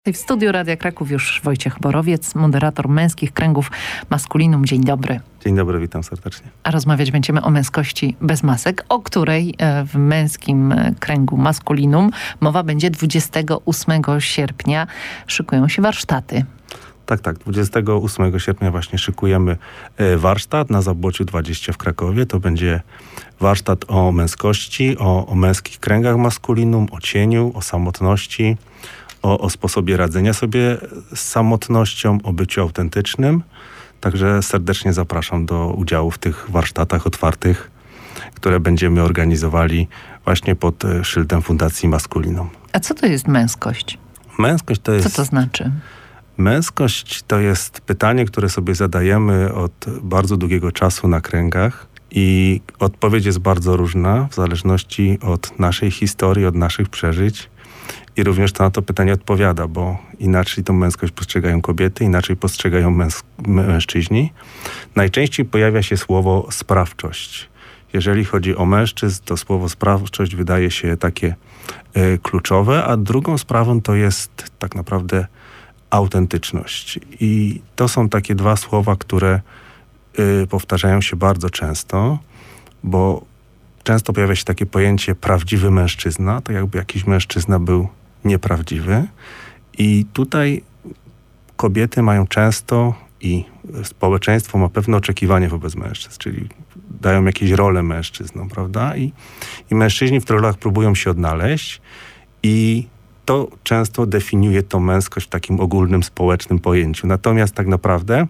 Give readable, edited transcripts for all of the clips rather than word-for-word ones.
W studiu Radia Kraków już Wojciech Borowiec, moderator Męskich Kręgów Maskulinum. Dzień dobry. Dzień dobry, witam serdecznie. A rozmawiać będziemy o męskości bez masek, o której w Męskim Kręgu Maskulinum mowa będzie 28 sierpnia. Szykują się warsztaty. Tak. 28 sierpnia właśnie szykujemy warsztat na Zabłociu 20 w Krakowie. To będzie warsztat o męskości, o męskich kręgach maskulinum, o cieniu, o samotności, o sposobie radzenia sobie z samotnością, o byciu autentycznym. Także serdecznie zapraszam do udziału w tych warsztatach otwartych, które będziemy organizowali właśnie pod szyldem Fundacji Maskulinum. A co to jest męskość? Męskość to jest... Co to znaczy? Męskość to jest pytanie, które sobie zadajemy od bardzo długiego czasu na kręgach i odpowiedź jest bardzo różna w zależności od naszej historii, od naszych przeżyć. I również to na to pytanie odpowiada, bo inaczej tą męskość postrzegają kobiety, inaczej postrzegają mężczyźni. Najczęściej pojawia się słowo sprawczość. Jeżeli chodzi o mężczyzn, to słowo sprawczość wydaje się takie kluczowe, a drugą sprawą to jest tak naprawdę autentyczność. I to są takie dwa słowa, które powtarzają się bardzo często, bo często pojawia się takie pojęcie prawdziwy mężczyzna, to jakby jakiś mężczyzna był nieprawdziwy. I tutaj kobiety mają często i społeczeństwo ma pewne oczekiwania wobec mężczyzn, czyli dają jakieś role mężczyznom, prawda? I mężczyźni w tych rolach próbują się odnaleźć i to często definiuje tą męskość w takim ogólnym społecznym pojęciu. Natomiast tak naprawdę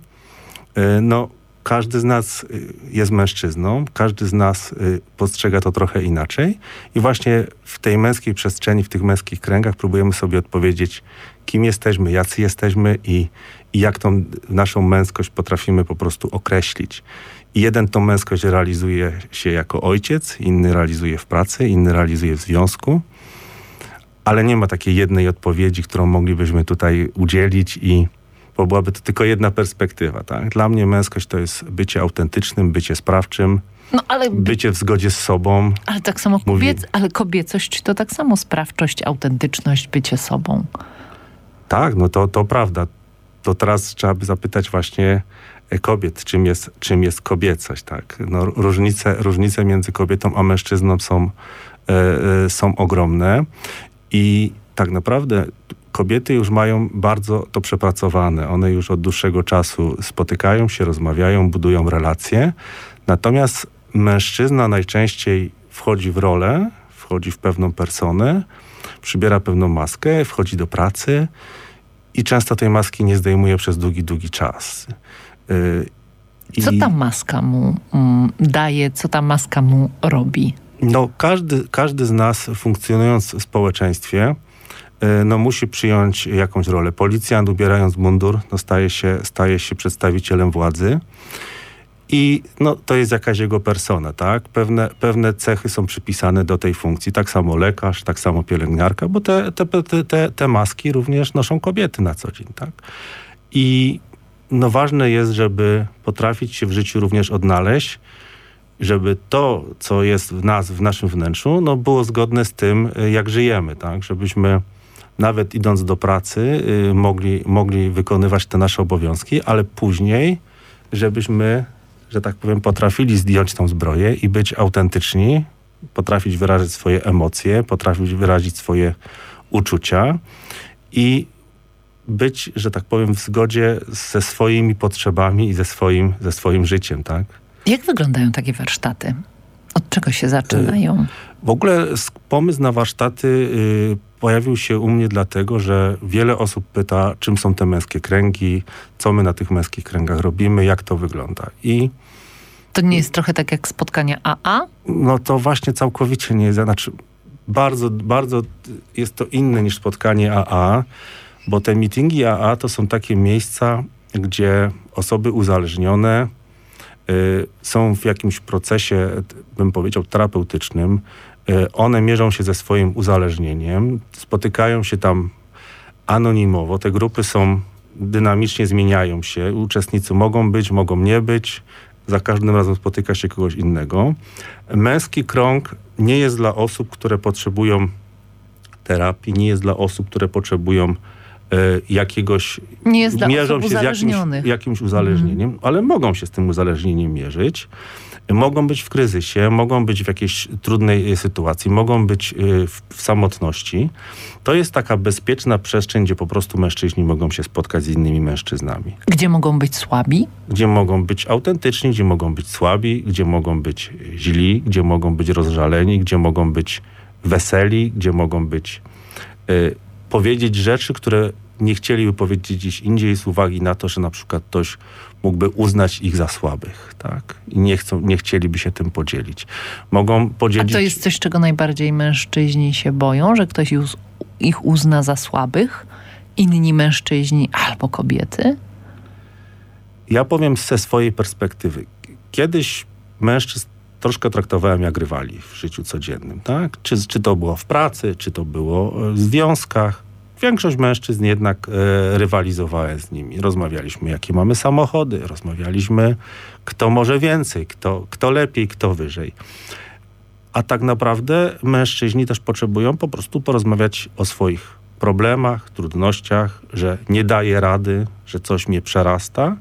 każdy z nas jest mężczyzną, każdy z nas postrzega to trochę inaczej i właśnie w tej męskiej przestrzeni, w tych męskich kręgach próbujemy sobie odpowiedzieć, kim jesteśmy, jacy jesteśmy i jak tą naszą męskość potrafimy po prostu określić. I jeden tą męskość realizuje się jako ojciec, inny realizuje w pracy, inny realizuje w związku, ale nie ma takiej jednej odpowiedzi, którą moglibyśmy tutaj udzielić bo byłaby to tylko jedna perspektywa, tak? Dla mnie męskość to jest bycie autentycznym, bycie sprawczym, bycie w zgodzie z sobą. Ale tak samo ale kobiecość to tak samo sprawczość, autentyczność, bycie sobą. Tak, to prawda. To teraz trzeba by zapytać właśnie kobiet, czym jest kobiecość, tak? Różnice między kobietą a mężczyzną są ogromne i tak naprawdę kobiety już mają bardzo to przepracowane. One już od dłuższego czasu spotykają się, rozmawiają, budują relacje. Natomiast mężczyzna najczęściej wchodzi w rolę, wchodzi w pewną personę, przybiera pewną maskę, wchodzi do pracy i często tej maski nie zdejmuje przez długi czas. Co ta maska mu daje, co ta maska mu robi? Każdy z nas, funkcjonując w społeczeństwie, musi przyjąć jakąś rolę. Policjant, ubierając mundur, staje się przedstawicielem władzy i to jest jakaś jego persona, tak? Pewne cechy są przypisane do tej funkcji. Tak samo lekarz, tak samo pielęgniarka, bo te maski również noszą kobiety na co dzień, tak? I ważne jest, żeby potrafić się w życiu również odnaleźć, żeby to, co jest w nas, w naszym wnętrzu, było zgodne z tym, jak żyjemy, tak? Żebyśmy nawet idąc do pracy mogli wykonywać te nasze obowiązki, ale później, żebyśmy, że tak powiem, potrafili zdjąć tą zbroję i być autentyczni, potrafić wyrazić swoje emocje, potrafić wyrazić swoje uczucia i być, że tak powiem, w zgodzie ze swoimi potrzebami i ze swoim życiem, tak? Jak wyglądają takie warsztaty? Od czego się zaczynają? W ogóle pomysł na warsztaty pojawił się u mnie dlatego, że wiele osób pyta, czym są te męskie kręgi, co my na tych męskich kręgach robimy, jak to wygląda. I to nie jest trochę tak jak spotkania AA? To właśnie całkowicie nie jest. Znaczy, bardzo jest to inne niż spotkanie AA, bo te meetingi AA to są takie miejsca, gdzie osoby uzależnione są w jakimś procesie, bym powiedział, terapeutycznym. One mierzą się ze swoim uzależnieniem, spotykają się tam anonimowo. Te grupy dynamicznie zmieniają się. Uczestnicy mogą być, mogą nie być. Za każdym razem spotyka się kogoś innego. Męski krąg nie jest dla osób, które potrzebują terapii, nie jest dla osób, które potrzebują jakiegoś... Nie jest dla mierzą osób się z jakimś uzależnieniem, ale mogą się z tym uzależnieniem mierzyć. Mogą być w kryzysie, mogą być w jakiejś trudnej sytuacji, mogą być w samotności. To jest taka bezpieczna przestrzeń, gdzie po prostu mężczyźni mogą się spotkać z innymi mężczyznami. Gdzie mogą być słabi? Gdzie mogą być autentyczni, gdzie mogą być słabi, gdzie mogą być źli, gdzie mogą być rozżaleni, gdzie mogą być weseli, gdzie mogą być powiedzieć rzeczy, które nie chcieliby powiedzieć gdzieś indziej z uwagi na to, że na przykład ktoś mógłby uznać ich za słabych, tak? I nie chcieliby się tym podzielić. Mogą podzielić... A to jest coś, czego najbardziej mężczyźni się boją, że ktoś ich uzna za słabych? Inni mężczyźni albo kobiety? Ja powiem ze swojej perspektywy. Kiedyś mężczyzn troszkę traktowałem jak rywali w życiu codziennym, tak? Czy to było w pracy, czy to było w związkach. Większość mężczyzn jednak rywalizowałem z nimi. Rozmawialiśmy, jakie mamy samochody, rozmawialiśmy, kto może więcej, kto lepiej, kto wyżej. A tak naprawdę mężczyźni też potrzebują po prostu porozmawiać o swoich problemach, trudnościach, że nie daje rady, że coś mnie przerasta.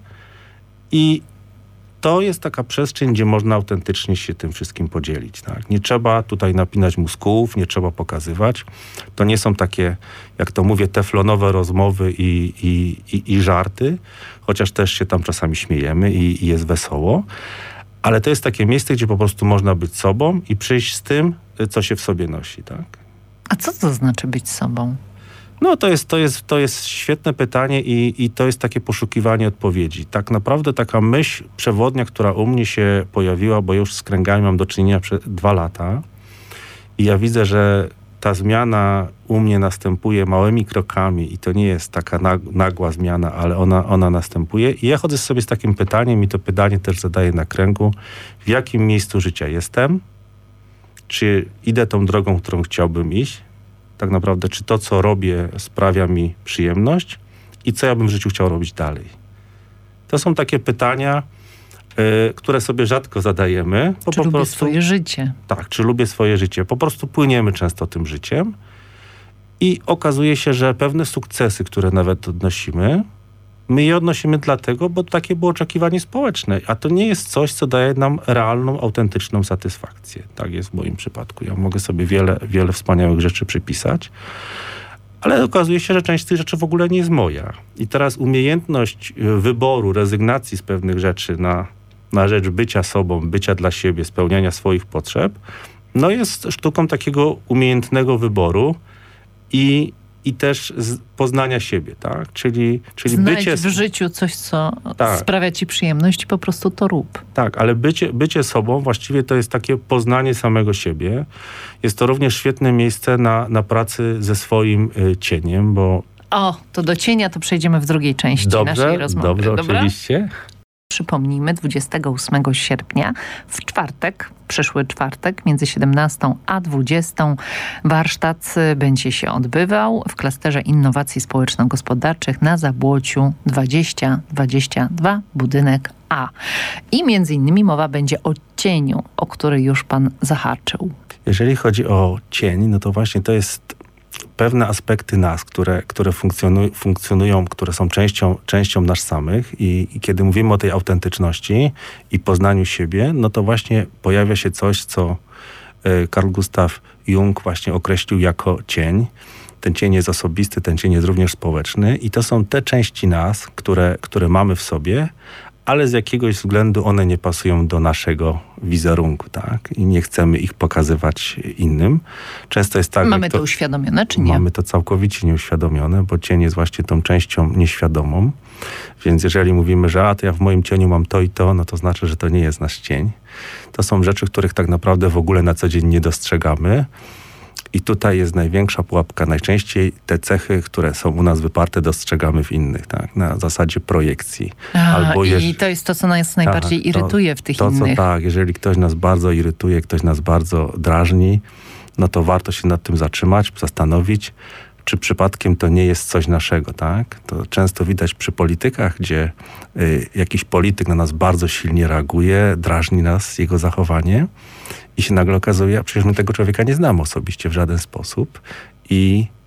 I to jest taka przestrzeń, gdzie można autentycznie się tym wszystkim podzielić. Tak? Nie trzeba tutaj napinać muskułów, nie trzeba pokazywać. To nie są takie, jak to mówię, teflonowe rozmowy i żarty, chociaż też się tam czasami śmiejemy i jest wesoło. Ale to jest takie miejsce, gdzie po prostu można być sobą i przyjść z tym, co się w sobie nosi. Tak? A co to znaczy być sobą? No to jest świetne pytanie i to jest takie poszukiwanie odpowiedzi. Tak naprawdę taka myśl przewodnia, która u mnie się pojawiła, bo już z kręgami mam do czynienia przez 2 lata i ja widzę, że ta zmiana u mnie następuje małymi krokami i to nie jest taka nagła zmiana, ale ona następuje. I ja chodzę sobie z takim pytaniem i to pytanie też zadaję na kręgu. W jakim miejscu życia jestem? Czy idę tą drogą, którą chciałbym iść? Tak naprawdę, czy to, co robię, sprawia mi przyjemność i co ja bym w życiu chciał robić dalej. To są takie pytania, które sobie rzadko zadajemy. Bo czy lubię swoje życie? Tak, czy lubię swoje życie. Po prostu płyniemy często tym życiem i okazuje się, że pewne sukcesy, które nawet odnosimy, my je odnosimy dlatego, bo takie było oczekiwanie społeczne, a to nie jest coś, co daje nam realną, autentyczną satysfakcję. Tak jest w moim przypadku. Ja mogę sobie wiele wspaniałych rzeczy przypisać, ale okazuje się, że część z tych rzeczy w ogóle nie jest moja. I teraz umiejętność wyboru, rezygnacji z pewnych rzeczy na rzecz bycia sobą, bycia dla siebie, spełniania swoich potrzeb, no jest sztuką takiego umiejętnego wyboru i też poznania siebie, tak? Czyli znajdź w życiu coś, co sprawia ci przyjemność i po prostu to rób. Tak, ale bycie sobą właściwie to jest takie poznanie samego siebie. Jest to również świetne miejsce na pracy ze swoim cieniem, bo... To do cienia to przejdziemy w drugiej części naszej rozmowy. Dobrze, oczywiście. Przypomnijmy, 28 sierpnia w czwartek, przyszły czwartek, między 17 a 20 warsztat będzie się odbywał w klasterze innowacji społeczno-gospodarczych na Zabłociu 2022, budynek A. I między innymi mowa będzie o cieniu, o który już pan zahaczył. Jeżeli chodzi o cień, no to właśnie to jest pewne aspekty nas, które funkcjonują, które są częścią nas samych i kiedy mówimy o tej autentyczności i poznaniu siebie, no to właśnie pojawia się coś, co Carl Gustav Jung właśnie określił jako cień. Ten cień jest osobisty, ten cień jest również społeczny i to są te części nas, które mamy w sobie, ale z jakiegoś względu one nie pasują do naszego wizerunku, tak? I nie chcemy ich pokazywać innym. Często jest tak... Mamy to uświadomione, czy nie? Mamy to całkowicie nieuświadomione, bo cień jest właśnie tą częścią nieświadomą. Więc jeżeli mówimy, że to ja w moim cieniu mam to i to, no to znaczy, że to nie jest nasz cień. To są rzeczy, których tak naprawdę w ogóle na co dzień nie dostrzegamy. I tutaj jest największa pułapka. Najczęściej te cechy, które są u nas wyparte, dostrzegamy w innych, tak? Na zasadzie projekcji. I to jest to, co nas najbardziej irytuje w tych innych. Jeżeli ktoś nas bardzo irytuje, ktoś nas bardzo drażni, no to warto się nad tym zatrzymać, zastanowić, czy przypadkiem to nie jest coś naszego, tak? To często widać przy politykach, gdzie jakiś polityk na nas bardzo silnie reaguje, drażni nas jego zachowanie i się nagle okazuje, a przecież my tego człowieka nie znamy osobiście w żaden sposób i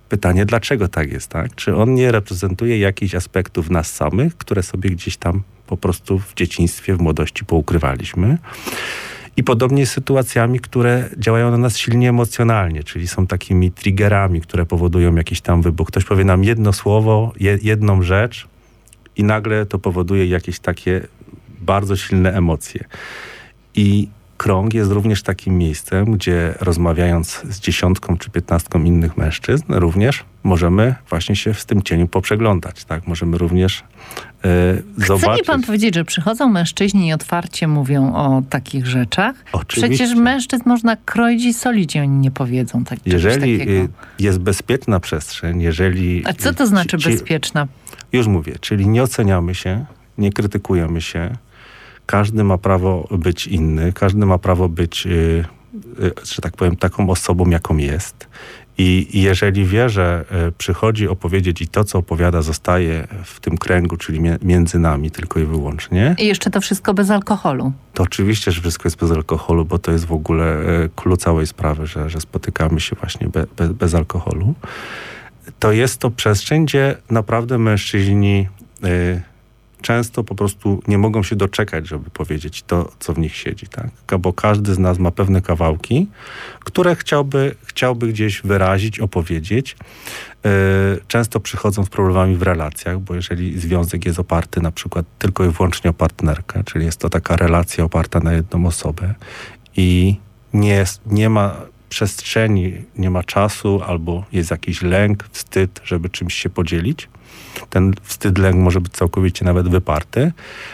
pytanie, dlaczego tak jest, tak? Czy on nie reprezentuje jakichś aspektów nas samych, które sobie gdzieś tam po prostu w dzieciństwie, w młodości poukrywaliśmy? I podobnie z sytuacjami, które działają na nas silnie emocjonalnie, czyli są takimi triggerami, które powodują jakiś tam wybuch. Ktoś powie nam jedno słowo, jedną rzecz i nagle to powoduje jakieś takie bardzo silne emocje. I krąg jest również takim miejscem, gdzie rozmawiając z 10 czy 15 innych mężczyzn, również możemy właśnie się w tym cieniu poprzeglądać. Tak? Możemy również zobaczyć. Chce mi pan powiedzieć, że przychodzą mężczyźni i otwarcie mówią o takich rzeczach? Oczywiście. Przecież mężczyzn można kroić i solić, oni nie powiedzą tak, jeżeli takiego. Jest bezpieczna przestrzeń, jeżeli... A co to znaczy bezpieczna? Już mówię, czyli nie oceniamy się, nie krytykujemy się. Każdy ma prawo być inny, każdy ma prawo być, że tak powiem, taką osobą, jaką jest. I jeżeli wie, że przychodzi opowiedzieć i to, co opowiada, zostaje w tym kręgu, czyli między nami tylko i wyłącznie. I jeszcze to wszystko bez alkoholu. To oczywiście, że wszystko jest bez alkoholu, bo to jest w ogóle klucz całej sprawy, że spotykamy się właśnie bez alkoholu. To jest to przestrzeń, gdzie naprawdę mężczyźni często po prostu nie mogą się doczekać, żeby powiedzieć to, co w nich siedzi, tak? Bo każdy z nas ma pewne kawałki, które chciałby gdzieś wyrazić, opowiedzieć. Często przychodzą z problemami w relacjach, bo jeżeli związek jest oparty na przykład tylko i wyłącznie o partnerkę, czyli jest to taka relacja oparta na jedną osobę i nie ma przestrzeni, nie ma czasu albo jest jakiś lęk, wstyd, żeby czymś się podzielić, ten wstyd, lęk może być całkowicie nawet wyparty.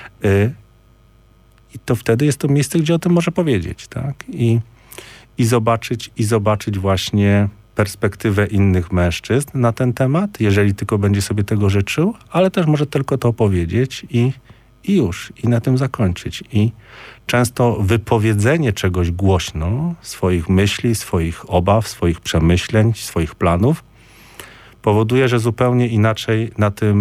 I to wtedy jest to miejsce, gdzie o tym może powiedzieć, tak? I zobaczyć właśnie perspektywę innych mężczyzn na ten temat, jeżeli tylko będzie sobie tego życzył, ale też może tylko to opowiedzieć i już. I na tym zakończyć. I często wypowiedzenie czegoś głośno, swoich myśli, swoich obaw, swoich przemyśleń, swoich planów, powoduje, że zupełnie inaczej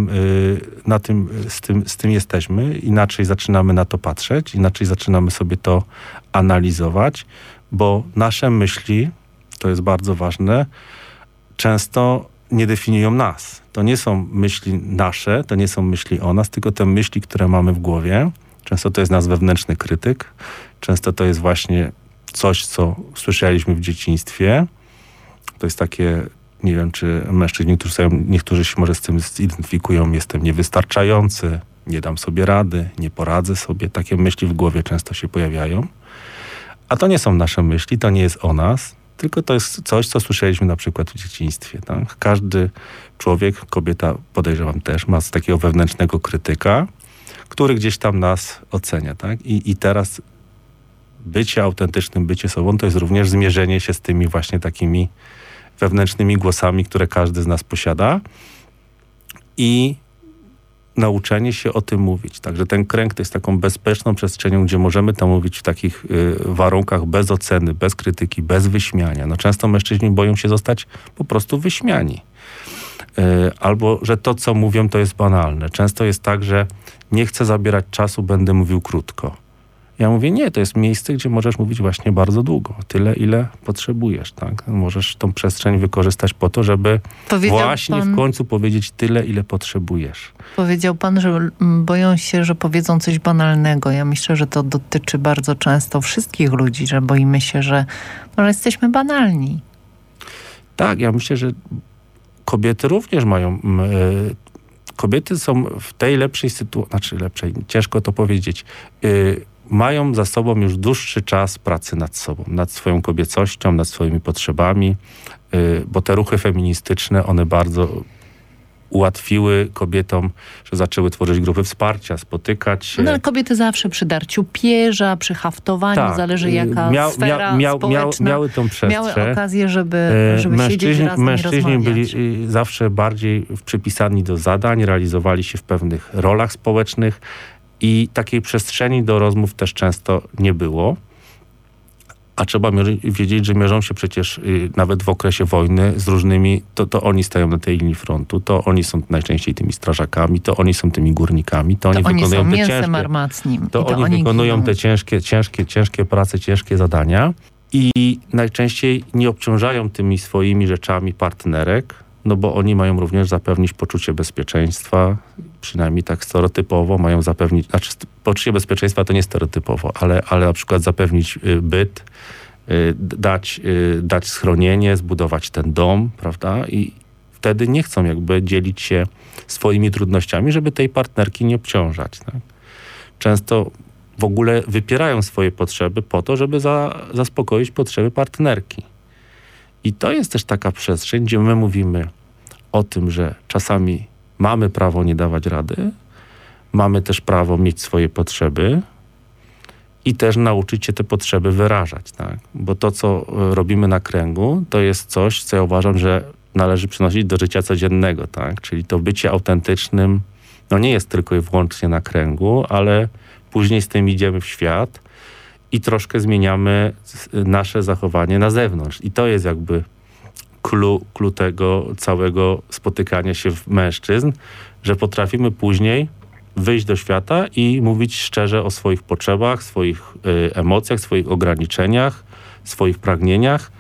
z tym jesteśmy, inaczej zaczynamy na to patrzeć, inaczej zaczynamy sobie to analizować, bo nasze myśli, to jest bardzo ważne, często nie definiują nas. To nie są myśli nasze, to nie są myśli o nas, tylko te myśli, które mamy w głowie. Często to jest nasz wewnętrzny krytyk, często to jest właśnie coś, co słyszeliśmy w dzieciństwie. To jest takie... Nie wiem, czy mężczyźni, niektórzy się może z tym zidentyfikują, jestem niewystarczający, nie dam sobie rady, nie poradzę sobie. Takie myśli w głowie często się pojawiają. A to nie są nasze myśli, to nie jest o nas, tylko to jest coś, co słyszeliśmy na przykład w dzieciństwie. Tak? Każdy człowiek, kobieta podejrzewam też, ma takiego wewnętrznego krytyka, który gdzieś tam nas ocenia. Tak? I teraz bycie autentycznym, bycie sobą, to jest również zmierzenie się z tymi właśnie takimi wewnętrznymi głosami, które każdy z nas posiada i nauczenie się o tym mówić. Także ten kręg to jest taką bezpieczną przestrzenią, gdzie możemy tam mówić w takich warunkach bez oceny, bez krytyki, bez wyśmiania. No często mężczyźni boją się zostać po prostu wyśmiani. Albo, że to, co mówią, to jest banalne. Często jest tak, że nie chcę zabierać czasu, będę mówił krótko. Ja mówię, nie, to jest miejsce, gdzie możesz mówić właśnie bardzo długo. Tyle, ile potrzebujesz, tak? Możesz tą przestrzeń wykorzystać po to, żeby właśnie w końcu powiedzieć tyle, ile potrzebujesz. Powiedział pan, że boją się, że powiedzą coś banalnego. Ja myślę, że to dotyczy bardzo często wszystkich ludzi, że boimy się, że jesteśmy banalni. Tak, ja myślę, że kobiety również mają... Kobiety są w tej lepszej sytuacji, ciężko to powiedzieć, mają za sobą już dłuższy czas pracy nad sobą, nad swoją kobiecością, nad swoimi potrzebami, bo te ruchy feministyczne, one bardzo ułatwiły kobietom, że zaczęły tworzyć grupy wsparcia, spotykać się. No ale kobiety zawsze przy darciu pierza, przy haftowaniu, tak, zależy jaka sfera społeczna. Miały tą przestrzeń. Miały okazję, żeby siedzieć razem mężczyźni i rozmawiać. byli zawsze bardziej przypisani do zadań, realizowali się w pewnych rolach społecznych i takiej przestrzeni do rozmów też często nie było. A trzeba wiedzieć, że mierzą się przecież nawet w okresie wojny z różnymi, to oni stają na tej linii frontu, to oni są najczęściej tymi strażakami, to oni są tymi górnikami, to oni wykonują są te mięsem armackim. To oni wykonują te ciężkie prace, ciężkie zadania i najczęściej nie obciążają tymi swoimi rzeczami partnerek, no bo oni mają również zapewnić poczucie bezpieczeństwa, przynajmniej tak stereotypowo mają zapewnić, znaczy poczucie bezpieczeństwa to nie stereotypowo, ale na przykład zapewnić byt, dać schronienie, zbudować ten dom, prawda? I wtedy nie chcą jakby dzielić się swoimi trudnościami, żeby tej partnerki nie obciążać. Tak? Często w ogóle wypierają swoje potrzeby po to, żeby zaspokoić potrzeby partnerki. I to jest też taka przestrzeń, gdzie my mówimy o tym, że czasami mamy prawo nie dawać rady, mamy też prawo mieć swoje potrzeby i też nauczyć się te potrzeby wyrażać. Tak? Bo to, co robimy na kręgu, to jest coś, co ja uważam, że należy przynosić do życia codziennego. Tak? Czyli to bycie autentycznym, no nie jest tylko i wyłącznie na kręgu, ale później z tym idziemy w świat i troszkę zmieniamy nasze zachowanie na zewnątrz. I to jest jakby clue tego całego spotykania się mężczyzn, że potrafimy później wyjść do świata i mówić szczerze o swoich potrzebach, swoich emocjach, swoich ograniczeniach, swoich pragnieniach,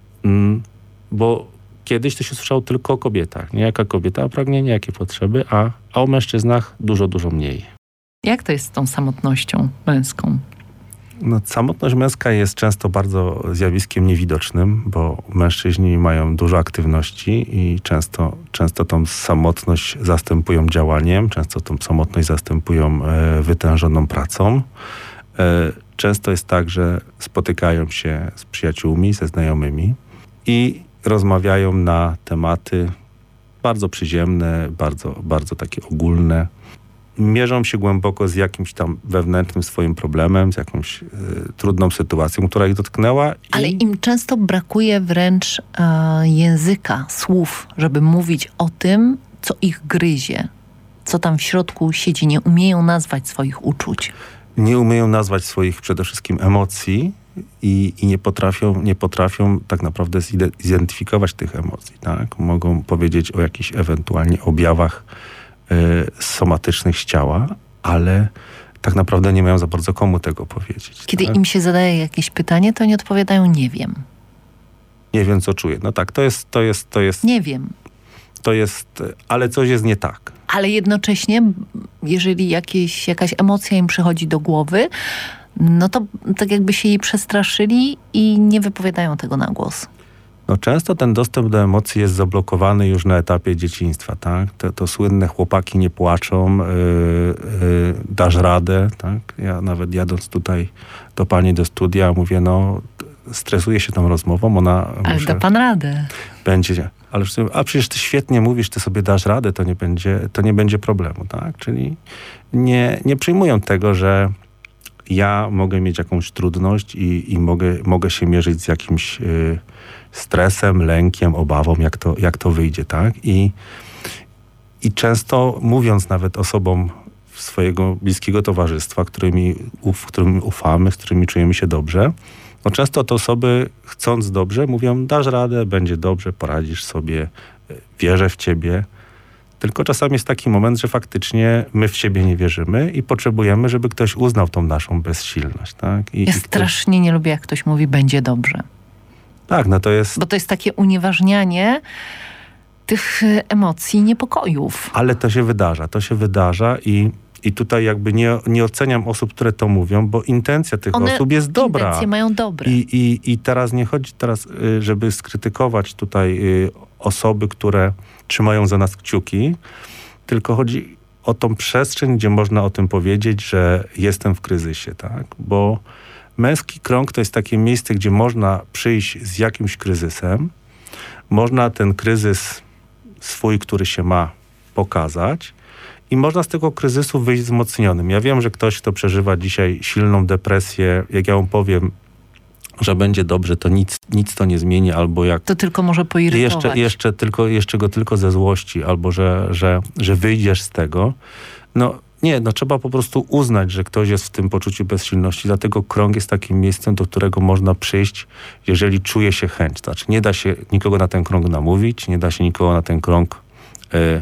bo kiedyś to się słyszało tylko o kobietach. Nie jaka kobieta, a pragnienia, jakie potrzeby, a o mężczyznach dużo, dużo mniej. Jak to jest z tą samotnością męską? No, samotność męska jest często bardzo zjawiskiem niewidocznym, bo mężczyźni mają dużo aktywności i często tą samotność zastępują działaniem, często tą samotność zastępują wytężoną pracą. Często jest tak, że spotykają się z przyjaciółmi, ze znajomymi i rozmawiają na tematy bardzo przyziemne, bardzo takie ogólne. Mierzą się głęboko z jakimś tam wewnętrznym swoim problemem, z jakąś trudną sytuacją, która ich dotknęła. Ale im często brakuje wręcz języka, słów, żeby mówić o tym, co ich gryzie, co tam w środku siedzi. Nie umieją nazwać swoich uczuć. Nie umieją nazwać swoich przede wszystkim emocji i nie potrafią tak naprawdę zidentyfikować tych emocji. Tak? Mogą powiedzieć o jakichś ewentualnie objawach somatycznych z ciała, ale tak naprawdę nie mają za bardzo komu tego powiedzieć. Kiedy tak? im się zadaje jakieś pytanie, to oni odpowiadają nie wiem. Nie wiem, co czuję. No tak, to jest... Nie wiem. To jest, ale coś jest nie tak. Ale jednocześnie, jeżeli jakaś emocja im przychodzi do głowy, no to tak jakby się jej przestraszyli i nie wypowiadają tego na głos. No często ten dostęp do emocji jest zablokowany już na etapie dzieciństwa, tak? To słynne chłopaki nie płaczą, dasz radę, tak? Ja nawet jadąc tutaj do pani do studia mówię, no stresuję się tą rozmową, Ale da pan radę. Będzie, ale przecież ty świetnie mówisz, ty sobie dasz radę, to nie będzie problemu, tak? Czyli nie przyjmują tego, że ja mogę mieć jakąś trudność i mogę się mierzyć z jakimś stresem, lękiem, obawą, jak to wyjdzie, tak? I często mówiąc nawet osobom swojego bliskiego towarzystwa, w którym ufamy, z którymi czujemy się dobrze, no często te osoby, chcąc dobrze, mówią, dasz radę, będzie dobrze, poradzisz sobie, wierzę w ciebie. Tylko czasami jest taki moment, że faktycznie my w siebie nie wierzymy i potrzebujemy, żeby ktoś uznał tą naszą bezsilność. Tak? Ja strasznie nie lubię, jak ktoś mówi, będzie dobrze. Tak, no to jest... Bo to jest takie unieważnianie tych emocji, niepokojów. Ale to się wydarza i tutaj jakby nie oceniam osób, które to mówią, bo intencja tych osób jest dobra. Intencje mają dobre. I teraz nie chodzi żeby skrytykować tutaj osoby, które trzymają za nas kciuki, tylko chodzi o tą przestrzeń, gdzie można o tym powiedzieć, że jestem w kryzysie, tak? Bo męski krąg to jest takie miejsce, gdzie można przyjść z jakimś kryzysem, można ten kryzys swój, który się ma, pokazać i można z tego kryzysu wyjść wzmocnionym. Ja wiem, że ktoś, kto przeżywa dzisiaj silną depresję, jak ja mu powiem, że będzie dobrze, to nic to nie zmieni, albo jak... To tylko może poirytować. Jeszcze go tylko ze złości, albo że wyjdziesz z tego. No nie, trzeba po prostu uznać, że ktoś jest w tym poczuciu bezsilności. Dlatego krąg jest takim miejscem, do którego można przyjść, jeżeli czuje się chęć. Znaczy nie da się nikogo na ten krąg namówić, nie da się nikogo na ten krąg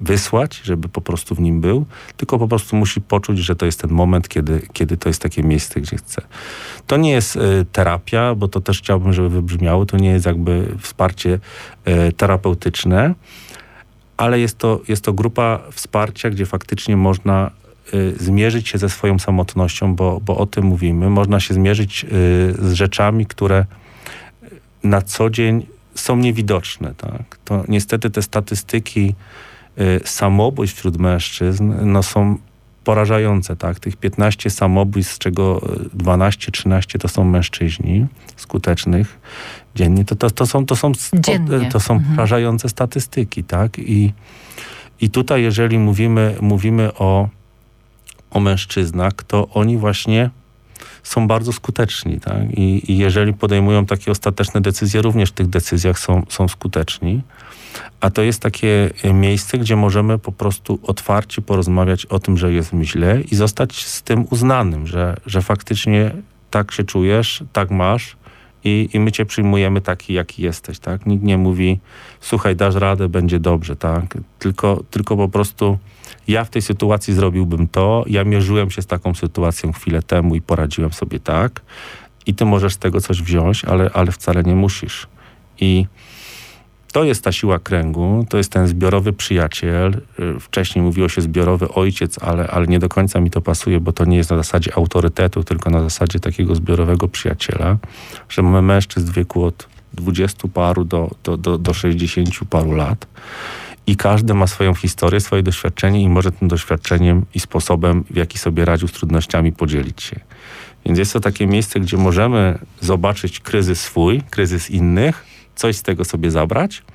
wysłać, żeby po prostu w nim był, tylko po prostu musi poczuć, że to jest ten moment, kiedy to jest takie miejsce, gdzie chce. To nie jest terapia, bo to też chciałbym, żeby wybrzmiało, to nie jest jakby wsparcie terapeutyczne, ale jest to grupa wsparcia, gdzie faktycznie można zmierzyć się ze swoją samotnością, bo o tym mówimy. Można się zmierzyć z rzeczami, które na co dzień są niewidoczne. Tak? To niestety te statystyki samobójstw wśród mężczyzn są porażające. Tak? Tych 15 samobójstw, z czego 12-13 to są mężczyźni skutecznych dziennie. To są porażające statystyki. Tak? I tutaj, jeżeli mówimy o mężczyznach, to oni właśnie są bardzo skuteczni. Tak? I jeżeli podejmują takie ostateczne decyzje, również w tych decyzjach są skuteczni. A to jest takie miejsce, gdzie możemy po prostu otwarcie porozmawiać o tym, że jest mi źle i zostać z tym uznanym, że faktycznie tak się czujesz, tak masz i my cię przyjmujemy taki, jaki jesteś. Tak? Nikt nie mówi, słuchaj, dasz radę, będzie dobrze. Tak? Tylko po prostu ja w tej sytuacji zrobiłbym to, ja mierzyłem się z taką sytuacją chwilę temu i poradziłem sobie tak i ty możesz z tego coś wziąć, ale wcale nie musisz. I to jest ta siła kręgu, to jest ten zbiorowy przyjaciel. Wcześniej mówiło się zbiorowy ojciec, ale nie do końca mi to pasuje, bo to nie jest na zasadzie autorytetu, tylko na zasadzie takiego zbiorowego przyjaciela, że mamy mężczyzn w wieku od 20 paru do 60 paru lat i każdy ma swoją historię, swoje doświadczenie i może tym doświadczeniem i sposobem, w jaki sobie radził z trudnościami, podzielić się. Więc jest to takie miejsce, gdzie możemy zobaczyć kryzys swój, kryzys innych, coś z tego sobie zabrać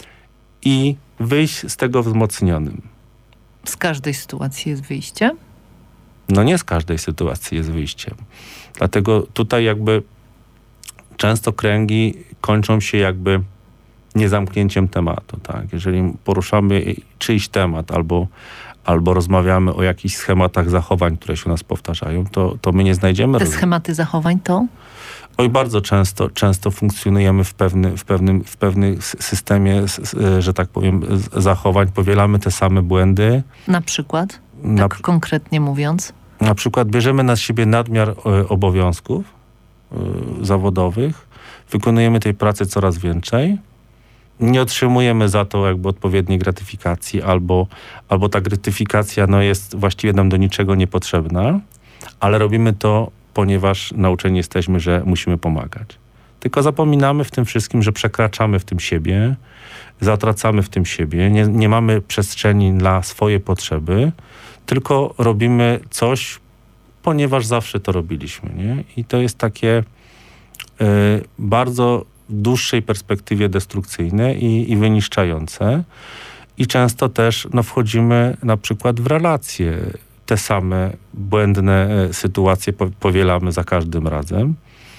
i wyjść z tego wzmocnionym. Z każdej sytuacji jest wyjście? No nie z każdej sytuacji jest wyjściem. Dlatego tutaj jakby często kręgi kończą się jakby niezamknięciem tematu. Tak? Jeżeli poruszamy czyjś temat albo rozmawiamy o jakichś schematach zachowań, które się u nas powtarzają, to my nie znajdziemy... Te schematy zachowań to? Oj, bardzo często funkcjonujemy w pewnym systemie, że tak powiem, zachowań. Powielamy te same błędy. Na przykład? Konkretnie mówiąc? Na przykład bierzemy na siebie nadmiar obowiązków zawodowych, wykonujemy tej pracy coraz więcej, nie otrzymujemy za to jakby odpowiedniej gratyfikacji, albo ta gratyfikacja jest właściwie nam do niczego niepotrzebna, ale robimy to, ponieważ nauczeni jesteśmy, że musimy pomagać. Tylko zapominamy w tym wszystkim, że przekraczamy w tym siebie, zatracamy w tym siebie, nie mamy przestrzeni na swoje potrzeby, tylko robimy coś, ponieważ zawsze to robiliśmy. Nie? I to jest takie bardzo w dłuższej perspektywie destrukcyjne i wyniszczające. I często też wchodzimy na przykład w relacje. Te same błędne sytuacje powielamy za każdym razem.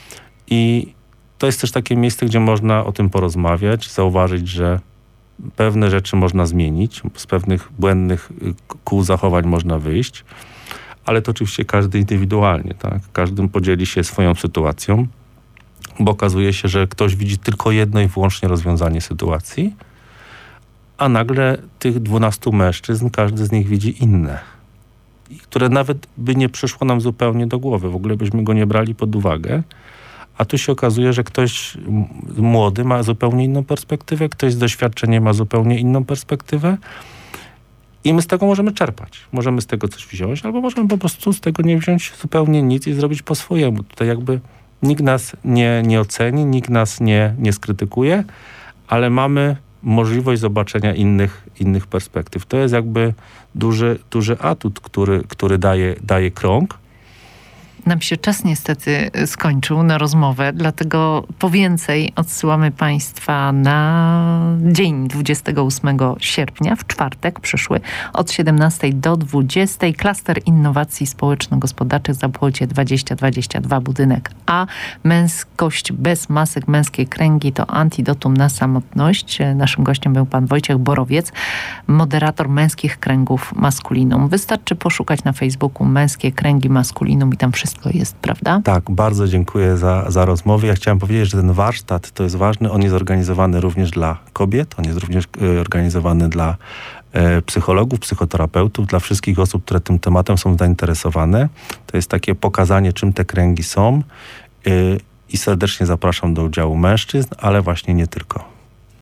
I to jest też takie miejsce, gdzie można o tym porozmawiać, zauważyć, że pewne rzeczy można zmienić, z pewnych błędnych kół zachowań można wyjść, ale to oczywiście każdy indywidualnie. Tak? Każdy podzieli się swoją sytuacją, bo okazuje się, że ktoś widzi tylko jedno i wyłącznie rozwiązanie sytuacji, a nagle tych 12 mężczyzn, każdy z nich widzi inne, które nawet by nie przyszło nam zupełnie do głowy. W ogóle byśmy go nie brali pod uwagę. A tu się okazuje, że ktoś młody ma zupełnie inną perspektywę, ktoś z doświadczeniem ma zupełnie inną perspektywę i my z tego możemy czerpać. Możemy z tego coś wziąć, albo możemy po prostu z tego nie wziąć zupełnie nic i zrobić po swojemu. Tutaj jakby nikt nas nie oceni, nikt nas nie skrytykuje, ale mamy możliwość zobaczenia innych perspektyw. To jest jakby duży atut, który daje krąg. Nam się czas niestety skończył na rozmowę, dlatego po więcej odsyłamy Państwa na dzień 28 sierpnia, w czwartek przyszły, od 17 do 20. Klaster Innowacji Społeczno-Gospodarczych Zapłocie 2022, budynek A. Męskość bez masek, męskie kręgi to antidotum na samotność. Naszym gościem był pan Wojciech Borowiec, moderator Męskich Kręgów Maskulinum. Wystarczy poszukać na Facebooku Męskie Kręgi Maskulinum i tam wszyscy wszystko jest, prawda? Tak, bardzo dziękuję za rozmowę. Ja chciałem powiedzieć, że ten warsztat to jest ważny. On jest organizowany również dla kobiet, on jest również organizowany dla psychologów, psychoterapeutów, dla wszystkich osób, które tym tematem są zainteresowane. To jest takie pokazanie, czym te kręgi są i serdecznie zapraszam do udziału mężczyzn, ale właśnie nie tylko.